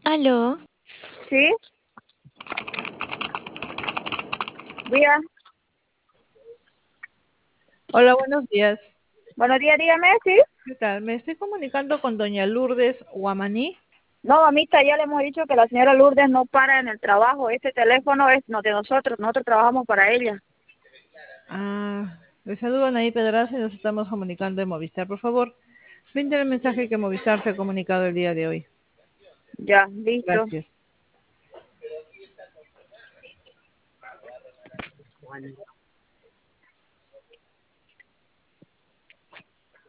Aló, Sí, día. Hola, buenos días. Buenos días, dígame, sí. ¿Qué tal? Me estoy comunicando con doña Lourdes Guamaní. No, mamita, ya le hemos dicho que la señora Lourdes no para en el trabajo. Este teléfono es no de nosotros trabajamos para ella. Les saludo Anaí Pedraza y nos estamos comunicando de Movistar. Por favor, brinde el mensaje que Movistar se ha comunicado el día de hoy. Ya, listo. Gracias.